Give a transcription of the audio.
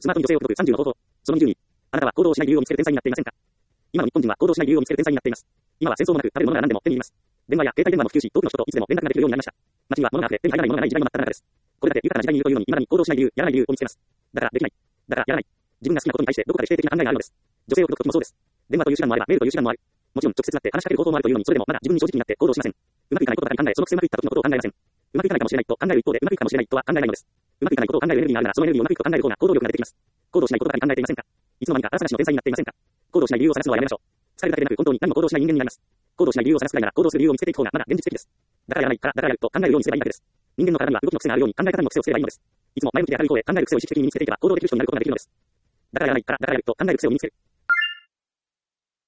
スマートに女性を口説く30の方法。その20に、あなたは行動をしない理由を見つける天才になっていませんか？今の日本人は行動しない理由を見つける天才になっています。今は戦争もなく食べるものが何でも手に入ります。電話や携帯電話も普及し、多くの人といつでも連絡ができるようになりました。街には物が溢れ、手に入らないものがない時代になった中です。これだけ豊かな時代にいるというのに、未だに行動しない理由、やらない理由を見つけます。だからできない。だからやらない。自分が好きなことに対してどこかで否定的な考えがあるのです。女性を口説く時もそうです。電話という手段もあれば、メールという手段もある。もちろん直接会って話しかける方法もあるというのに、それでもまだ自分に正直になって行動しません。うまくいかないことばかり考え、そのくせうまくいった時のことを考えません。うまくいかないかもしれないと考える一方で、うまくいくかもしれないとは考えないのです。うまくいかないことを考えるエネルギーがあるなら、そのエネルギーをうまくいくと考える方が行動力が出てきます。行動しないことばかり考えていませんか？いつの間にか荒探しの天才になっていませんか？行動しない理由を探すのはやめましょう。疲れるだけでなく、本当に何も行動しない人間になります。行動しない理由を探すくらいなら、行動する理由を見つけていく方がまだ現実的です。だからやらないから、だからやると考えるようにすればいいだけです。人間の体には動きの癖があるように考え方の癖をすればいいのです。いつも前向きで明るい方で考える癖を意識的に身につけていけば行動できる人になることができるのです。だからやらないから、だからやると考える癖を身につける。